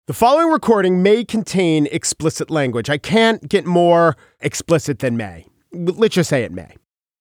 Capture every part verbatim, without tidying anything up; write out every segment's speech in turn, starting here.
The following recording may contain explicit language. I can't get more explicit than may. Let's just say it may.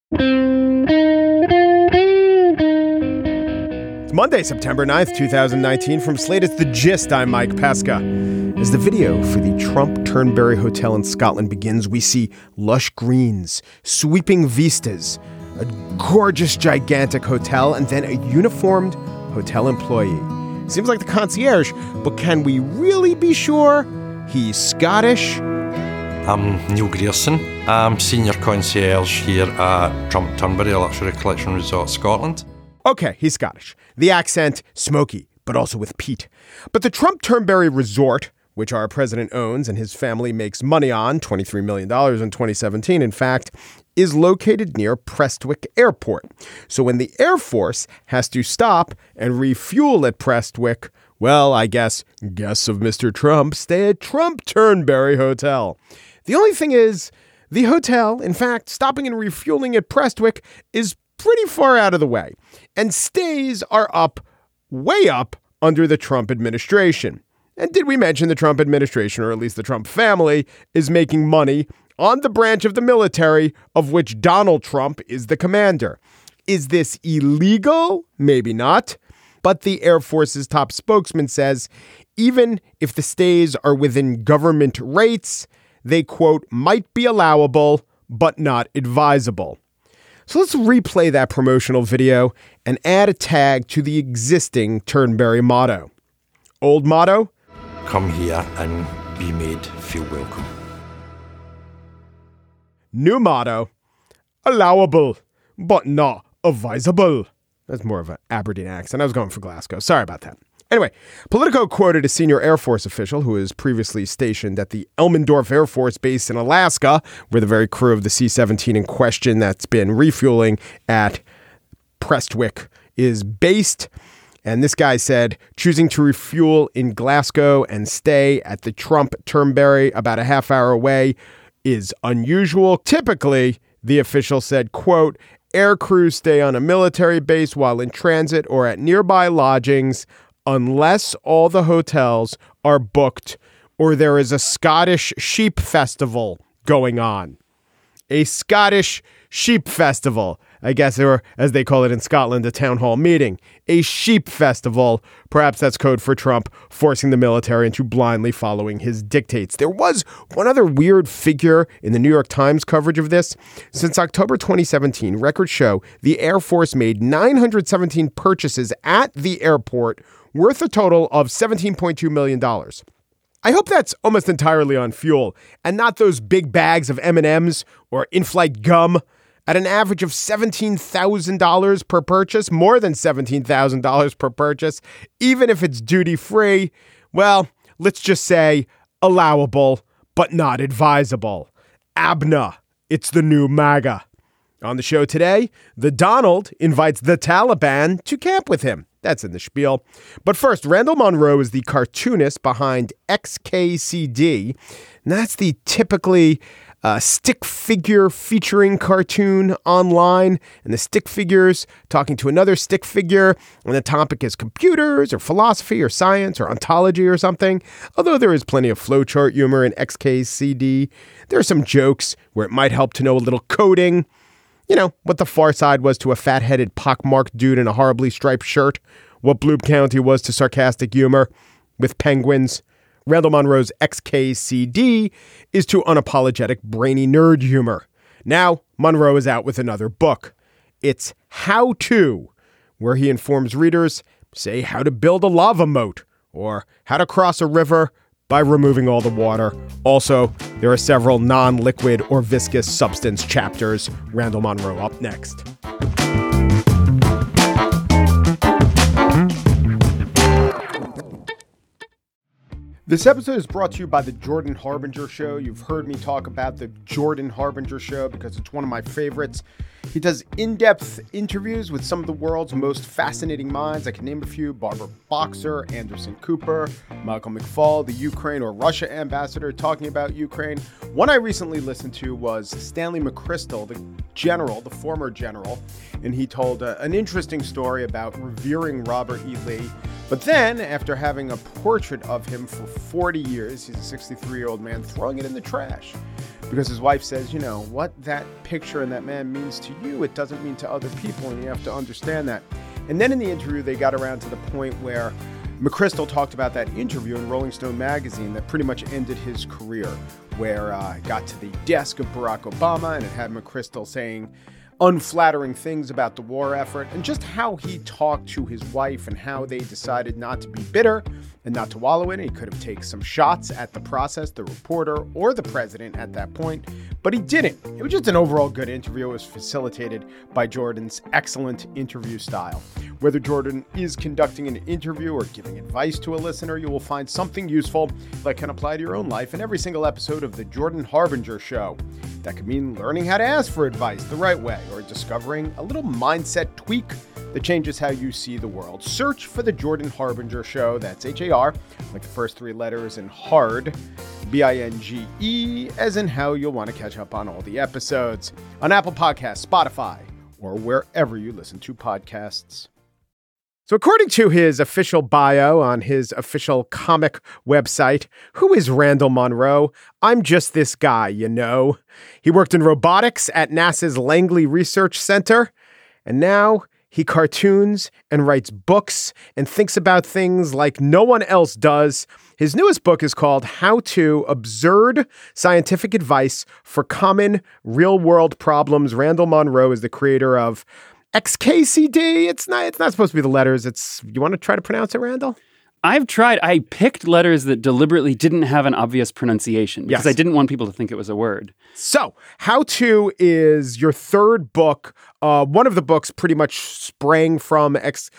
It's Monday, September ninth, twenty nineteen. From Slate, it's The Gist. I'm Mike Pesca. As the video for the Trump Turnberry Hotel in Scotland begins, we see lush greens, sweeping vistas, a gorgeous, gigantic hotel, and then a uniformed hotel employee. Seems like the concierge, but can we really be sure he's Scottish? I'm Neil Grierson. I'm senior concierge here at Trump Turnberry Luxury Collection Resort, Scotland. Okay, he's Scottish. The accent, smoky, but also with peat. But the Trump Turnberry Resort, which our president owns and his family makes money on, twenty-three million dollars in twenty seventeen, in fact, is located near Prestwick Airport. So when the Air Force has to stop and refuel at Prestwick, well, I guess guests of Mister Trump stay at Trump Turnberry Hotel. The only thing is, the hotel, in fact, stopping and refueling at Prestwick is pretty far out of the way, and stays are up, way up, under the Trump administration. And did we mention the Trump administration, or at least the Trump family, is making money on the branch of the military of which Donald Trump is the commander? Is this illegal? Maybe not. But the Air Force's top spokesman says even if the stays are within government rates, they, quote, might be allowable, but not advisable. So let's replay that promotional video and add a tag to the existing Turnberry motto. Old motto? Come here and be made feel welcome. New motto, allowable, but not advisable. That's more of an Aberdeen accent. I was going for Glasgow. Sorry about that. Anyway, Politico quoted a senior Air Force official who was previously stationed at the Elmendorf Air Force Base in Alaska, where the very crew of the C seventeen in question that's been refueling at Prestwick is based. And this guy said choosing to refuel in Glasgow and stay at the Trump Turnberry about a half hour away is unusual. Typically, the official said, quote, air crews stay on a military base while in transit or at nearby lodgings unless all the hotels are booked or there is a Scottish sheep festival going on. A Scottish sheep festival. I guess, or as they call it in Scotland, a town hall meeting, a sheep festival. Perhaps that's code for Trump forcing the military into blindly following his dictates. There was one other weird figure in the New York Times coverage of this. Since October twenty seventeen, records show the Air Force made nine hundred seventeen purchases at the airport worth a total of seventeen point two million dollars. I hope that's almost entirely on fuel and not those big bags of M and M's or in-flight gum. At an average of seventeen thousand dollars per purchase, more than seventeen thousand dollars per purchase, even if it's duty-free, well, let's just say allowable, but not advisable. A B N A, it's the new MAGA. On the show today, the Donald invites the Taliban to camp with him. That's in the spiel. But first, Randall Munroe is the cartoonist behind X K C D. And that's the typically uh, stick figure featuring cartoon online. And the stick figures talking to another stick figure. And the topic is computers or philosophy or science or ontology or something. Although there is plenty of flowchart humor in X K C D. There are some jokes where it might help to know a little coding. You know, what the Far Side was to a fat-headed, pockmarked dude in a horribly striped shirt. What Bloop County was to sarcastic humor with penguins. Randall Munroe's X K C D is to unapologetic, brainy nerd humor. Now, Munroe is out with another book. It's How To, where he informs readers, say, how to build a lava moat or how to cross a river by removing all the water. Also, there are several non-liquid or viscous substance chapters. Randall Munroe up next. This episode is brought to you by the Jordan Harbinger Show. You've heard me talk about the Jordan Harbinger Show because it's one of my favorites. He does in-depth interviews with some of the world's most fascinating minds. I can name a few: Barbara Boxer, Anderson Cooper, Michael McFaul, the Ukraine or Russia ambassador talking about Ukraine. One I recently listened to was Stanley McChrystal, the general, the former general, and he told uh, an interesting story about revering Robert E. Lee, But then, after having a portrait of him for forty years, he's a sixty-three-year-old man throwing it in the trash. Because his wife says, you know, what that picture and that man means to you, it doesn't mean to other people, and you have to understand that. And then in the interview, they got around to the point where McChrystal talked about that interview in Rolling Stone magazine that pretty much ended his career, where uh, it got to the desk of Barack Obama, and it had McChrystal saying unflattering things about the war effort and just how he talked to his wife and how they decided not to be bitter and not to wallow in it. He could have taken some shots at the process, the reporter, or the president at that point, but he didn't. It was just an overall good interview. It was facilitated by Jordan's excellent interview style. Whether Jordan is conducting an interview or giving advice to a listener, you will find something useful that can apply to your own life in every single episode of The Jordan Harbinger Show. That could mean learning how to ask for advice the right way, or discovering a little mindset tweak that changes how you see the world. Search for The Jordan Harbinger Show. That's H A R, like the first three letters, and hard, B I N G E, as in how you'll want to catch up on all the episodes on Apple Podcasts, Spotify, or wherever you listen to podcasts. So according to his official bio on his official comic website, who is Randall Munroe? I'm just this guy, you know. He worked in robotics at NASA's Langley Research Center, and now he cartoons and writes books and thinks about things like no one else does. His newest book is called How to Absurd Scientific Advice for Common Real-World Problems. Randall Munroe is the creator of X K C D. It's not, it's not supposed to be the letters. It's, you want to try to pronounce it, Randall? I've tried. I picked letters that deliberately didn't have an obvious pronunciation because Yes. I didn't want people to think it was a word. So, How To is your third book. Uh, one of the books pretty much sprang from X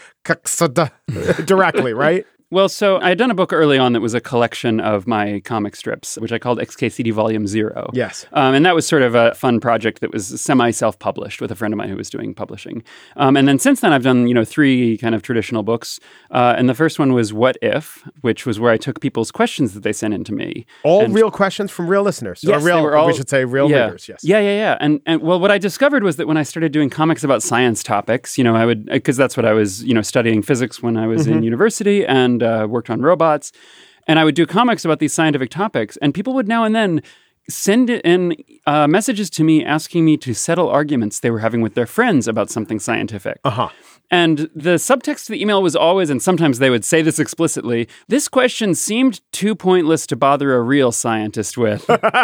directly, right? Well, so I had done a book early on that was a collection of my comic strips, which I called X K C D Volume Zero. Yes. Um, and that was sort of a fun project that was semi-self-published with a friend of mine who was doing publishing. Um, and then since then, I've done, you know, three kind of traditional books. Uh, and the first one was What If, which was where I took people's questions that they sent in to me. All and, real questions from real listeners. Yes, or real, they were all, we should say real yeah, readers, yes. Yeah, yeah, yeah. And, and well, what I discovered was that when I started doing comics about science topics, you know, I would, because that's what I was, you know, studying physics when I was mm-hmm. in university and uh, worked on robots. Robots, and I would do comics about these scientific topics, and people would now and then send in uh, messages to me asking me to settle arguments they were having with their friends about something scientific. Uh-huh. And the subtext of the email was always, and sometimes they would say this explicitly, this question seemed too pointless to bother a real scientist with.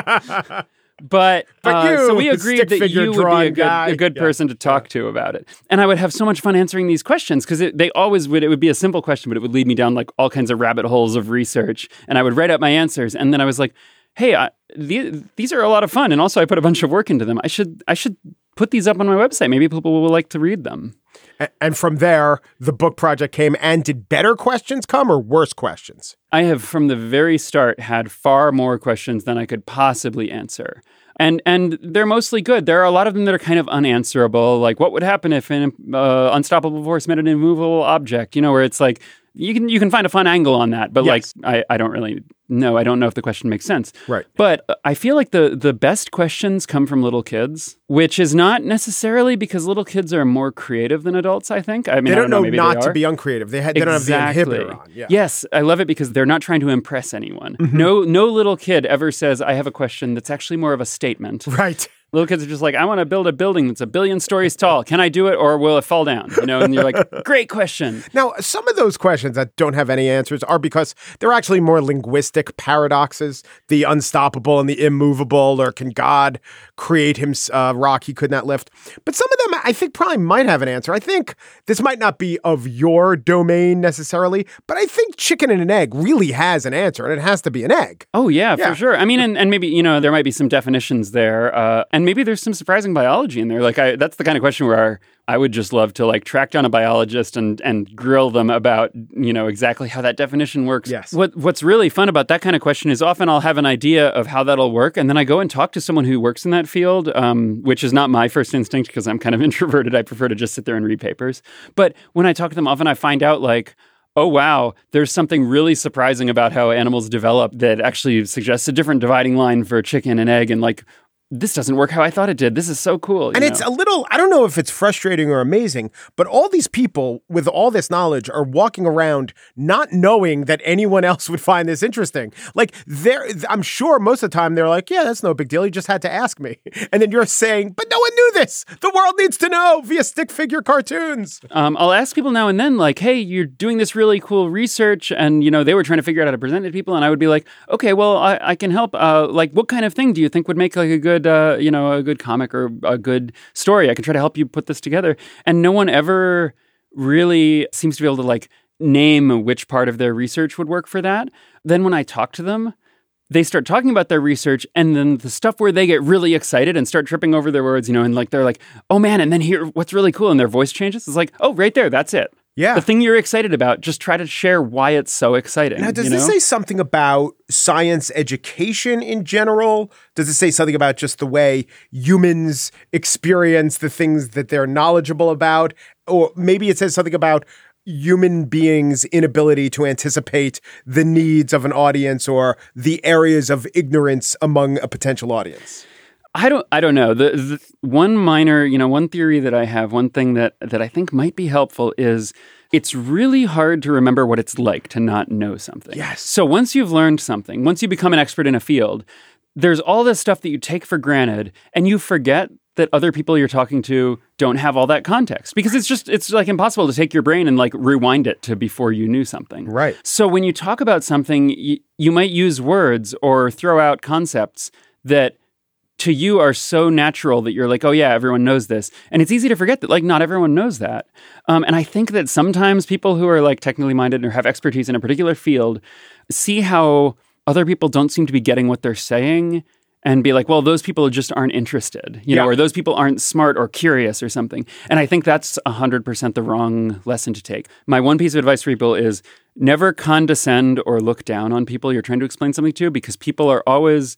But, but uh, you, so we agreed that you would be a good, a good yeah. person to talk yeah. to about it. And I would have so much fun answering these questions because they always would, it would be a simple question, but it would lead me down like all kinds of rabbit holes of research. And I would write out my answers. And then I was like, hey, I, the, these are a lot of fun. And also I put a bunch of work into them. I should, I should put these up on my website. Maybe people will like to read them. And from there, the book project came. And did better questions come or worse questions? I have, from the very start, had far more questions than I could possibly answer. And and they're mostly good. There are a lot of them that are kind of unanswerable. Like, what would happen if an uh, unstoppable force met an immovable object? You know, where it's like, you can you can find a fun angle on that. But yes. like, I, I don't really know. I don't know if the question makes sense. Right. But I feel like the, the best questions come from little kids, which is not necessarily because little kids are more creative than adults, I think. I mean, they don't, I don't know, know maybe not they to be uncreative. They, ha- they exactly. don't have the inhibitor on. Yeah. Yes, I love it because they're not trying to impress anyone. Mm-hmm. No, no little kid ever says, I have a question that's actually more of a statement. Right. Little kids are just like, I want to build a building that's a billion stories tall. Can I do it or will it fall down? You know, and you're like, great question. Now, some of those questions that don't have any answers are because they're actually more linguistic paradoxes. The unstoppable and the immovable, or can God create him uh, rock he could not lift? But some of them I think probably might have an answer. I think this might not be of your domain necessarily, but I think chicken and an egg really has an answer, and it has to be an egg. Oh, yeah, yeah. for sure. I mean, and, and maybe, you know, there might be some definitions there. Uh, and maybe there's some surprising biology in there. Like, I, that's the kind of question where I would just love to, like, track down a biologist and and grill them about, you know, exactly how that definition works. Yes. What What's really fun about that kind of question is often I'll have an idea of how that'll work, and then I go and talk to someone who works in that field, um, which is not my first instinct because I'm kind of introverted. I prefer to just sit there and read papers. But when I talk to them, often I find out, like, oh, wow, there's something really surprising about how animals develop that actually suggests a different dividing line for chicken and egg. And like, this doesn't work how I thought it did. This is so cool. And know? it's a little, I don't know if it's frustrating or amazing, but all these people with all this knowledge are walking around not knowing that anyone else would find this interesting. Like, they're, I'm sure most of the time they're like, yeah, that's no big deal. You just had to ask me. And then you're saying, but no one knew this. The world needs to know via stick figure cartoons. Um, I'll ask people now and then, like, hey, you're doing this really cool research. And, you know, they were trying to figure out how to present it to people. And I would be like, okay, well, I, I can help. Uh, like, what kind of thing do you think would make like a good, uh, you know, a good comic or a good story? I can try to help you put this together. And no one ever really seems to be able to like name which part of their research would work for that. Then when I talk to them, they start talking about their research, and then the stuff where they get really excited and start tripping over their words, you know, and like they're like, oh man, and then here, what's really cool, and their voice changes. It's like, oh, right there, that's it. Yeah. The thing you're excited about, just try to share why it's so exciting. Now, does you this know? say something about science education in general? Does it say something about just the way humans experience the things that they're knowledgeable about? Or maybe it says something about human beings' inability to anticipate the needs of an audience or the areas of ignorance among a potential audience? I don't. I don't know. The, the one minor, you know, one theory that I have, one thing that that I think might be helpful is it's really hard to remember what it's like to not know something. Yes. So once you've learned something, once you become an expert in a field, there's all this stuff that you take for granted, and you forget that other people you're talking to don't have all that context, because it's just it's like impossible to take your brain and like rewind it to before you knew something. Right. So when you talk about something, you, you might use words or throw out concepts that to you are so natural that you're like, oh yeah, everyone knows this. And it's easy to forget that like not everyone knows that. Um, and I think that sometimes people who are like technically minded or have expertise in a particular field see how other people don't seem to be getting what they're saying and be like, well, those people just aren't interested, you Yeah. know, or those people aren't smart or curious or something. And I think that's one hundred percent the wrong lesson to take. My one piece of advice for people is never condescend or look down on people you're trying to explain something to, because people are always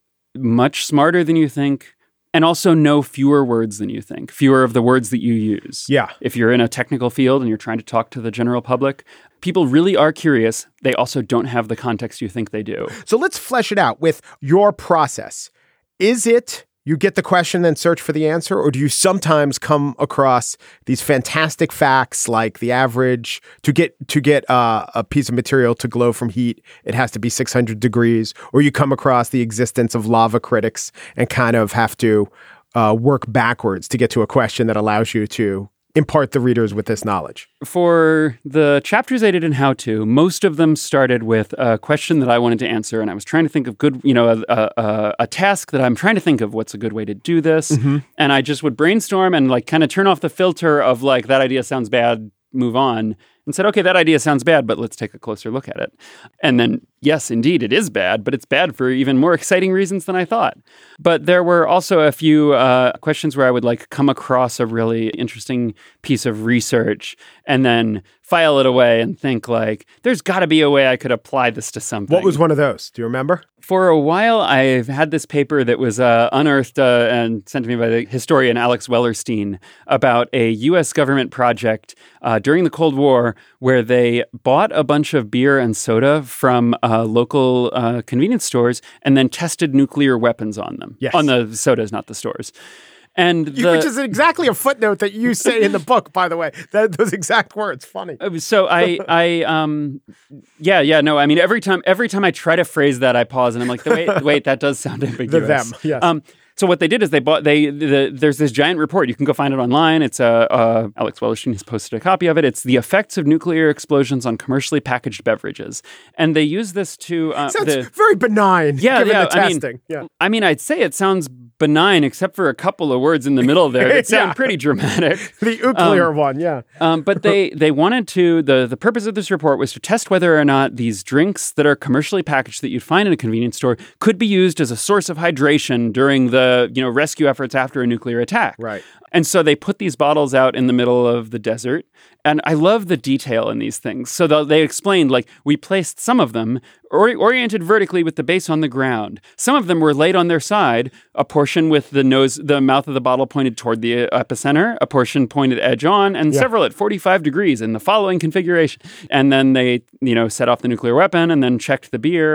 much smarter than you think, and also know fewer words than you think, fewer of the words that you use. Yeah. If you're in a technical field and you're trying to talk to the general public, people really are curious. They also don't have the context you think they do. So let's flesh it out with your process. Is it you get the question, then search for the answer? Or do you sometimes come across these fantastic facts like the average, to get to get uh, a piece of material to glow from heat, it has to be six hundred degrees, or you come across the existence of lava critics and kind of have to uh, work backwards to get to a question that allows you to impart the readers with this knowledge? For the chapters I did in How To, most of them started with a question that I wanted to answer, and I was trying to think of good, you know, a, a, a task that I'm trying to think of what's a good way to do this, mm-hmm. and I just would brainstorm and like kind of turn off the filter of like, that idea sounds bad, move on, and said, okay, that idea sounds bad, but let's take a closer look at it. And then, yes, indeed, it is bad, but it's bad for even more exciting reasons than I thought. But there were also a few uh, questions where I would like come across a really interesting piece of research and then file it away and think like, there's got to be a way I could apply this to something. What was one of those? Do you remember? For a while, I've had this paper that was uh, unearthed uh, and sent to me by the historian Alex Wellerstein about a U S government project uh, during the Cold War where they bought a bunch of beer and soda from uh, local uh, convenience stores and then tested nuclear weapons on them. Yes. On the sodas, not the stores. And the, Which is exactly a footnote that you say in the book, by the way. That, those exact words. Funny. So I, I, um, yeah, yeah, no. I mean, every time, every time I try to phrase that, I pause and I'm like, wait, wait, that does sound ambiguous. The them, yes. Um, so what they did is they bought they the, there's this giant report. You can go find it online. It's uh, uh, Alex Wellerstein has posted a copy of it. It's the effects of nuclear explosions on commercially packaged beverages, and they use this to uh, sounds the, very benign. Yeah, given yeah. the I mean, testing. yeah. I mean, I'd say it sounds benign, except for a couple of words in the middle there that sound Yeah. pretty dramatic. The nuclear um, one, yeah. Um, but they they wanted to the the purpose of this report was to test whether or not these drinks that are commercially packaged that you'd find in a convenience store could be used as a source of hydration during the you know rescue efforts after a nuclear attack. Right. And so they put these bottles out in the middle of the desert. And I love the detail in these things. So the, they explained, like, we placed some of them or, oriented vertically with the base on the ground. Some of them were laid on their side, a portion with the nose, the mouth of the bottle pointed toward the epicenter, a portion pointed edge on, and Yeah. several at forty-five degrees in the following configuration. And then they, you know, set off the nuclear weapon and then checked the beer.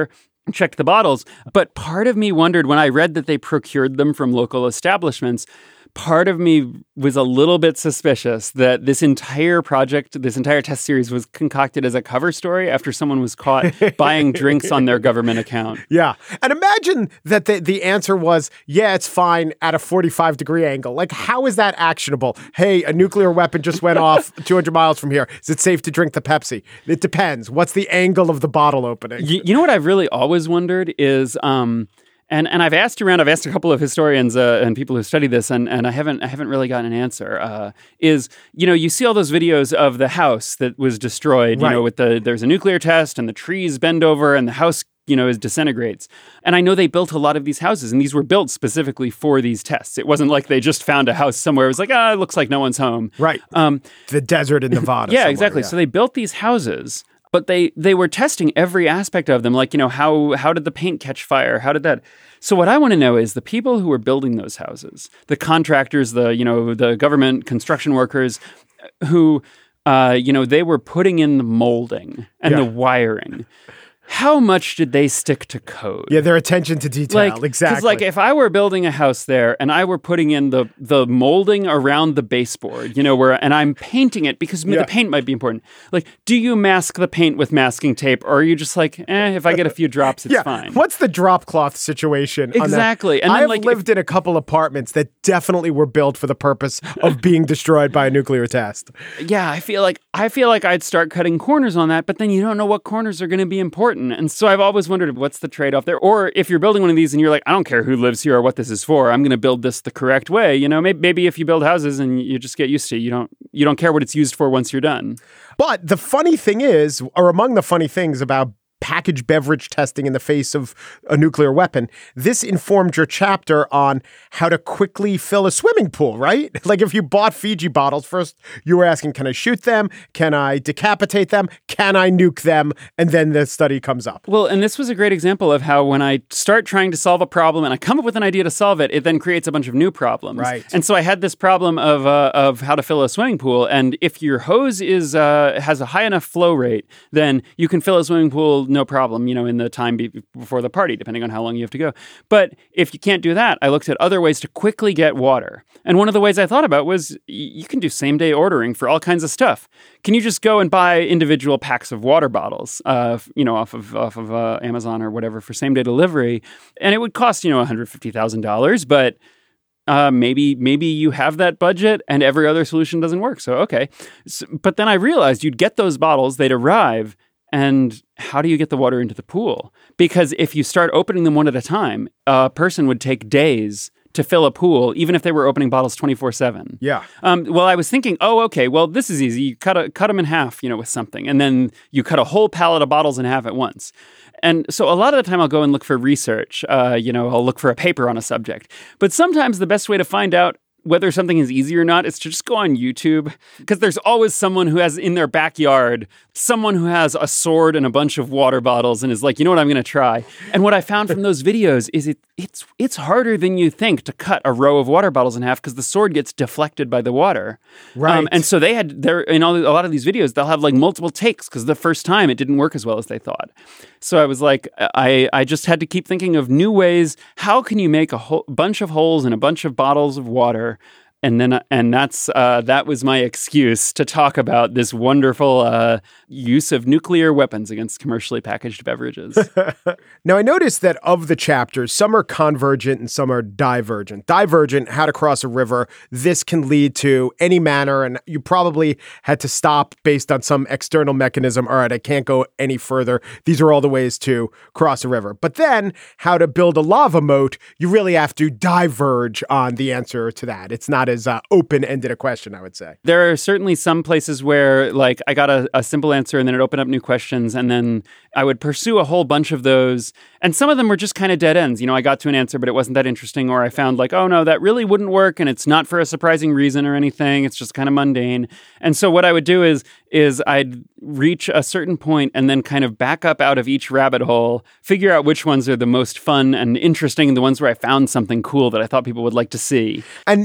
checked the bottles. But part of me wondered when I read that they procured them from local establishments, part of me was a little bit suspicious that this entire project, this entire test series was concocted as a cover story after someone was caught buying drinks on their government account. Yeah. And imagine that the, the answer was, yeah, it's fine at a forty-five degree angle. Like, how is that actionable? Hey, a nuclear weapon just went off two hundred miles from here. Is it safe to drink the Pepsi? It depends. What's the angle of the bottle opening? You, you know what I've really always wondered is... Um, And and I've asked around, I've asked a couple of historians uh, and people who study this, and, and I haven't I haven't really gotten an answer. Uh, is, you know, you see all those videos of the house that was destroyed, right. you know, with the, there's a nuclear test and the trees bend over and the house, you know, is disintegrates. And I know they built a lot of these houses, and these were built specifically for these tests. It wasn't like they just found a house somewhere. It was like, ah, it looks like no one's home. Right. Um, the desert in Nevada. yeah, exactly. Yeah. So they built these houses. But they they were testing every aspect of them, like, you know, how how did the paint catch fire? How did that? So what I want to know is the people who were building those houses, the contractors, the, you know, the government construction workers who, uh, you know, they were putting in the molding and yeah. the wiring. How much did they stick to code? Yeah, their attention to detail, like, exactly. Because, like, if I were building a house there and I were putting in the the molding around the baseboard, you know, where and I'm painting it because yeah. the paint might be important. Like, do you mask the paint with masking tape, or are you just like, eh, if I get a few drops, it's yeah. fine? What's the drop cloth situation? Exactly. And I've like, lived if, in a couple apartments that definitely were built for the purpose of being destroyed by a nuclear test. Yeah, I feel like I feel like I'd start cutting corners on that, but then you don't know what corners are going to be important, and so I've always wondered what's the trade-off there. Or if you're building one of these and you're like, I don't care who lives here or what this is for, I'm going to build this the correct way. You know, maybe, maybe if you build houses and you just get used to it, you don't you don't care what it's used for once you're done. But the funny thing is, or among the funny things about packaged beverage testing in the face of a nuclear weapon, this informed your chapter on how to quickly fill a swimming pool, right? Like if you bought Fiji bottles, first you were asking, can I shoot them? Can I decapitate them? Can I nuke them? And then the study comes up. Well, and this was a great example of how when I start trying to solve a problem and I come up with an idea to solve it, it then creates a bunch of new problems. Right. And so I had this problem of uh, of how to fill a swimming pool. And if your hose is uh, has a high enough flow rate, then you can fill a swimming pool no problem, you know, in the time be- before the party, depending on how long you have to go. But if you can't do that, I looked at other ways to quickly get water. And one of the ways I thought about was y- you can do same day ordering for all kinds of stuff. Can you just go and buy individual packs of water bottles, uh, you know, off of off of uh, Amazon or whatever for same day delivery? And it would cost, you know, one hundred fifty thousand dollars, but Uh, maybe maybe you have that budget and every other solution doesn't work. So, okay. So, but then I realized you'd get those bottles, they'd arrive, and how do you get the water into the pool? Because if you start opening them one at a time, a person would take days to fill a pool, even if they were opening bottles twenty-four seven. Yeah. Um, well, I was thinking, oh, okay, well, this is easy. You cut a, cut them in half, you know, with something, and then you cut a whole pallet of bottles in half at once. And so a lot of the time I'll go and look for research. Uh, you know, I'll look for a paper on a subject. But sometimes the best way to find out whether something is easy or not is to just go on YouTube, because there's always someone who has in their backyard, someone who has a sword and a bunch of water bottles and is like, you know what, I'm going to try. And what I found from those videos is it it's it's harder than you think to cut a row of water bottles in half because the sword gets deflected by the water. Right. Um, and so they had, they're, in all, a lot of these videos, they'll have like multiple takes because the first time it didn't work as well as they thought. So I was like, I, I just had to keep thinking of new ways. How can you make a whole bunch of holes in a bunch of bottles of water? And then, and that's uh, that was my excuse to talk about this wonderful uh, use of nuclear weapons against commercially packaged beverages. Now, I noticed that of the chapters, some are convergent and some are divergent. Divergent, how to cross a river. This can lead to any manner, and you probably had to stop based on some external mechanism. All right, I can't go any further. These are all the ways to cross a river. But then, how to build a lava moat, you really have to diverge on the answer to that. It's not as uh, open-ended a question, I would say. There are certainly some places where, like, I got a, a simple answer and then it opened up new questions, and then I would pursue a whole bunch of those. And some of them were just kind of dead ends. You know, I got to an answer, but it wasn't that interesting, or I found like, oh no, that really wouldn't work, and it's not for a surprising reason or anything. It's just kind of mundane. And so what I would do is, is I'd reach a certain point and then kind of back up out of each rabbit hole, figure out which ones are the most fun and interesting, the ones where I found something cool that I thought people would like to see. And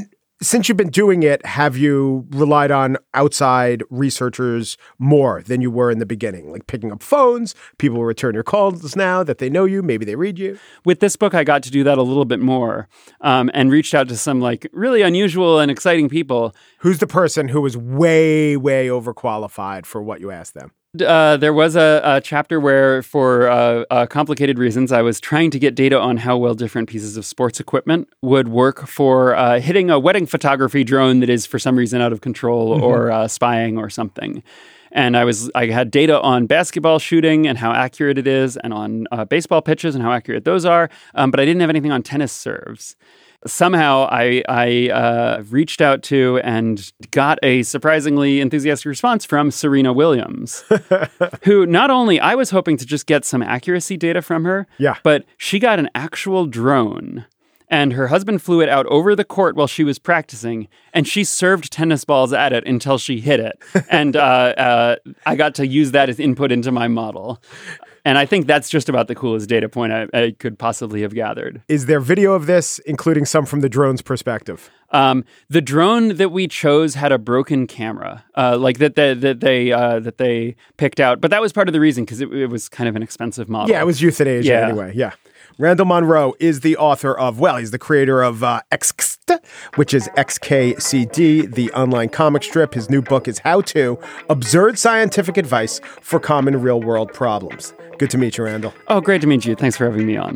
Since you've been doing it, have you relied on outside researchers more than you were in the beginning? Like picking up phones, people will return your calls now that they know you, maybe they read you. With this book, I got to do that a little bit more um, and reached out to some like really unusual and exciting people. Who's the person who was way, way overqualified for what you asked them? Uh, there was a, a chapter where, for uh, uh, complicated reasons, I was trying to get data on how well different pieces of sports equipment would work for uh, hitting a wedding photography drone that is for some reason out of control mm-hmm. or uh, spying or something. And I was I had data on basketball shooting and how accurate it is, and on uh, baseball pitches and how accurate those are, um, but I didn't have anything on tennis serves. Somehow I, I uh, reached out to and got a surprisingly enthusiastic response from Serena Williams, who not only I was hoping to just get some accuracy data from her, yeah. but she got an actual drone. And her husband flew it out over the court while she was practicing, and she served tennis balls at it until she hit it. And uh, uh, I got to use that as input into my model. And I think that's just about the coolest data point I, I could possibly have gathered. Is there video of this, including some from the drone's perspective? Um, the drone that we chose had a broken camera, uh, like that, that, that they uh, that they picked out. But that was part of the reason, because it, it was kind of an expensive model. Yeah, it was euthanasia yeah. anyway. Yeah. Randall Munroe is the author of, well, he's the creator of uh, X K C D, which is X K C D, the online comic strip. His new book is How To, Absurd Scientific Advice for Common Real-World Problems. Good to meet you, Randall. Oh, great to meet you. Thanks for having me on.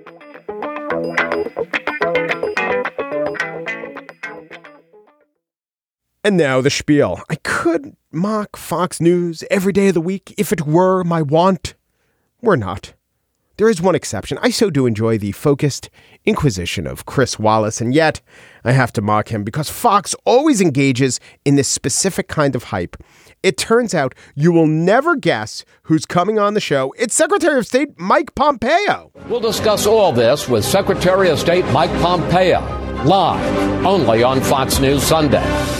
And now the spiel. I could mock Fox News every day of the week if it were my want. We're not. There is one exception. I so do enjoy the focused inquisition of Chris Wallace, and yet I have to mock him because Fox always engages in this specific kind of hype. It turns out you will never guess who's coming on the show. It's Secretary of State Mike Pompeo. We'll discuss all this with Secretary of State Mike Pompeo, live only on Fox News Sunday.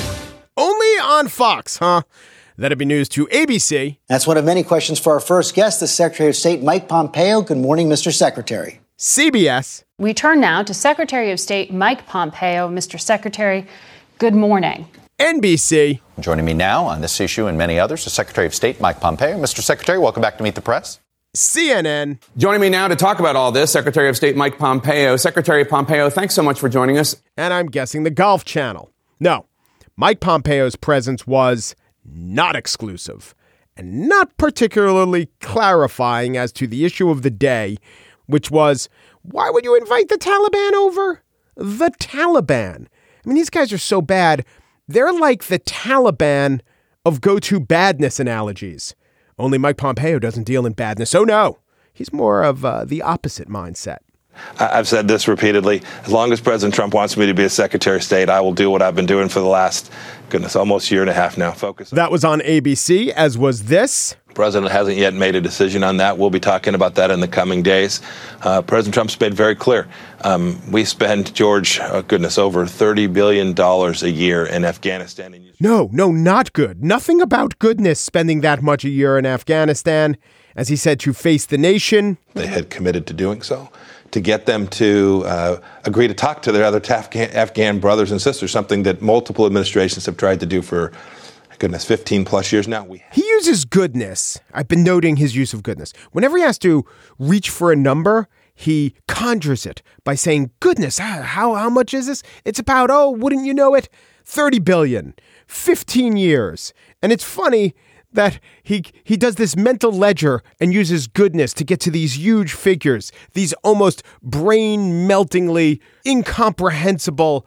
Only on Fox, huh? That'd be news to A B C. That's one of many questions for our first guest, the Secretary of State, Mike Pompeo. Good morning, Mister Secretary. C B S. We turn now to Secretary of State Mike Pompeo. Mister Secretary, good morning. N B C. Joining me now on this issue and many others, the Secretary of State Mike Pompeo. Mister Secretary, welcome back to Meet the Press. C N N. Joining me now to talk about all this, Secretary of State Mike Pompeo. Secretary Pompeo, thanks so much for joining us. And I'm guessing the Golf Channel. No, Mike Pompeo's presence was not exclusive and not particularly clarifying as to the issue of the day, which was, why would you invite the Taliban over? The Taliban. I mean, these guys are so bad. They're like the Taliban of go-to badness analogies. Only Mike Pompeo doesn't deal in badness. Oh, no. He's more of uh, the opposite mindset. I've said this repeatedly. As long as President Trump wants me to be a Secretary of State, I will do what I've been doing for the last, goodness, almost year and a half now. Focus. That was on A B C, as was this. The President hasn't yet made a decision on that. We'll be talking about that in the coming days. Uh, President Trump's made very clear. Um, we spend, George, oh goodness, over thirty billion dollars a year in Afghanistan. And no, no, not good. Nothing about goodness spending that much a year in Afghanistan. As he said, to face the nation. They had committed to doing so. To get them to uh, agree to talk to their other Afghan, Afghan brothers and sisters, something that multiple administrations have tried to do for, goodness, fifteen plus years now. We he uses goodness. I've been noting his use of goodness. Whenever he has to reach for a number, he conjures it by saying, goodness, how, how much is this? It's about, oh, wouldn't you know it? thirty billion, fifteen years. And it's funny that he he does this mental ledger and uses goodness to get to these huge figures, these almost brain-meltingly incomprehensible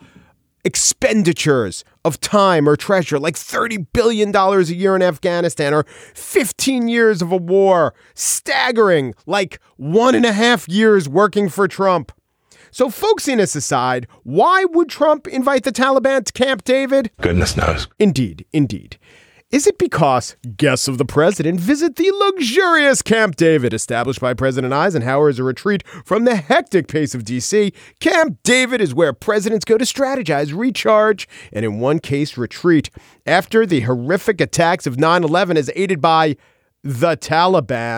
expenditures of time or treasure, like thirty billion dollars a year in Afghanistan or fifteen years of a war, staggering, like one and a half years working for Trump. So folksiness aside, why would Trump invite the Taliban to Camp David? Goodness knows. Indeed, indeed. Is it because guests of the president visit the luxurious Camp David, established by President Eisenhower as a retreat from the hectic pace of D C? Camp David is where presidents go to strategize, recharge, and in one case, retreat after the horrific attacks of nine eleven as aided by the Taliban.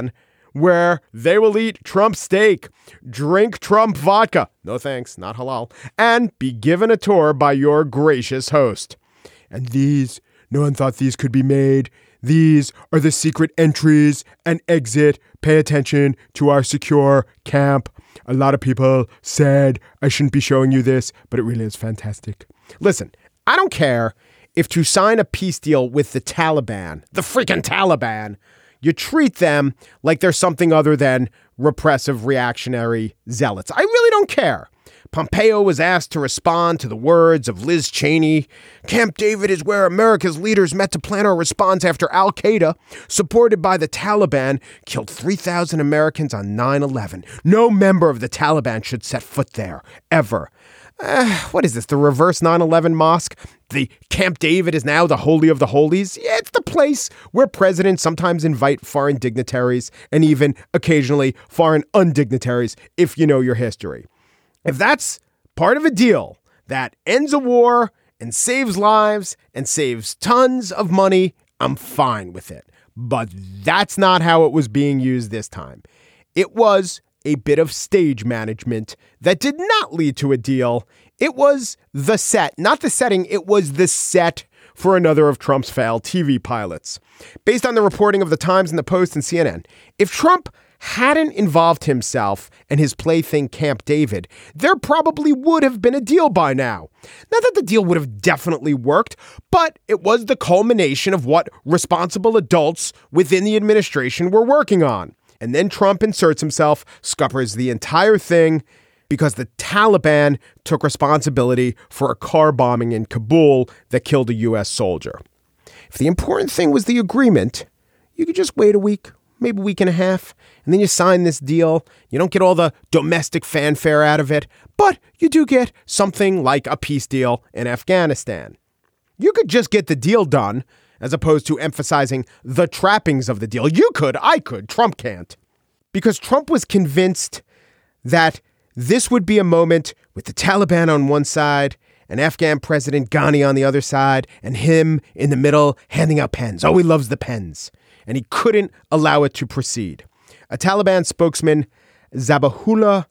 where they will eat Trump steak, drink Trump vodka, no thanks, not halal, and be given a tour by your gracious host. And these, no one thought these could be made. These are the secret entries and exit. Pay attention to our secure camp. A lot of people said I shouldn't be showing you this, but it really is fantastic. Listen, I don't care if to sign a peace deal with the Taliban, the freaking Taliban, you treat them like they're something other than repressive reactionary zealots. I really don't care. Pompeo was asked to respond to the words of Liz Cheney. Camp David is where America's leaders met to plan our response after al-Qaeda, supported by the Taliban, killed three thousand Americans on nine eleven. No member of the Taliban should set foot there, ever. Uh, what is this, the reverse nine eleven mosque? The Camp David is now the Holy of the Holies? Yeah, it's the place where presidents sometimes invite foreign dignitaries and even occasionally foreign undignitaries, if you know your history. If that's part of a deal that ends a war and saves lives and saves tons of money, I'm fine with it. But that's not how it was being used this time. It was a bit of stage management that did not lead to a deal. It was the set, not the setting, it was the set for another of Trump's failed T V pilots. Based on the reporting of the Times and the Post and C N N, if Trump hadn't involved himself and his plaything Camp David, there probably would have been a deal by now. Not that the deal would have definitely worked, but it was the culmination of what responsible adults within the administration were working on. And then Trump inserts himself, scuppers the entire thing because the Taliban took responsibility for a car bombing in Kabul that killed a U S soldier. If the important thing was the agreement, you could just wait a week, maybe a week and a half, and then you sign this deal. You don't get all the domestic fanfare out of it, but you do get something like a peace deal in Afghanistan. You could just get the deal done as opposed to emphasizing the trappings of the deal. You could, I could, Trump can't. Because Trump was convinced that this would be a moment with the Taliban on one side and Afghan President Ghani on the other side and him in the middle handing out pens. Oh, he loves the pens. And he couldn't allow it to proceed. A Taliban spokesman, Zabihullah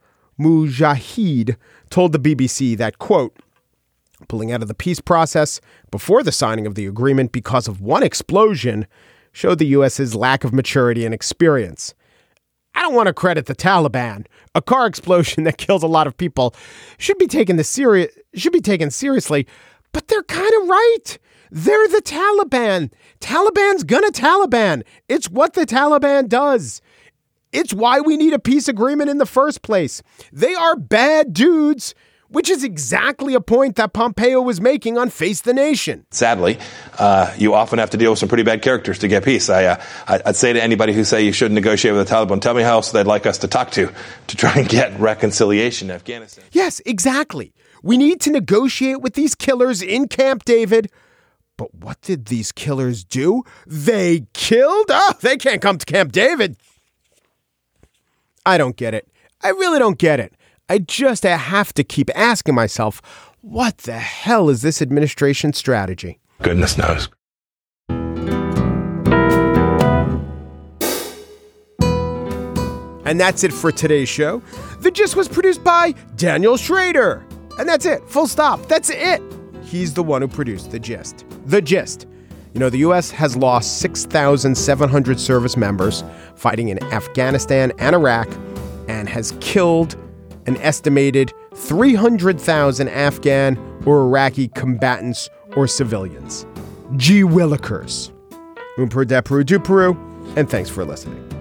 Mujahid, told the B B C that, quote, pulling out of the peace process before the signing of the agreement because of one explosion showed the U S's lack of maturity and experience. I don't want to credit the Taliban. A car explosion that kills a lot of people should be taken the serious should be taken seriously, but they're kind of right. They're the Taliban. Taliban's gonna Taliban. It's what the Taliban does. It's why we need a peace agreement in the first place. They are bad dudes, which is exactly a point that Pompeo was making on Face the Nation. Sadly, uh, you often have to deal with some pretty bad characters to get peace. I, uh, I'd say to anybody who say you shouldn't negotiate with the Taliban, tell me how else they'd like us to talk to to try and get reconciliation in Afghanistan. Yes, exactly. We need to negotiate with these killers in Camp David. But what did these killers do? They killed? Oh, they can't come to Camp David. I don't get it. I really don't get it. I just have to keep asking myself, what the hell is this administration's strategy? Goodness knows. And that's it for today's show. The Gist was produced by Daniel Schrader. And that's it. Full stop. That's it. He's the one who produced The Gist. The Gist. You know, the U S has lost six thousand seven hundred service members fighting in Afghanistan and Iraq and has killed an estimated three hundred thousand Afghan or Iraqi combatants or civilians. Gee willikers. Umperu Deperu Duperu, and thanks for listening.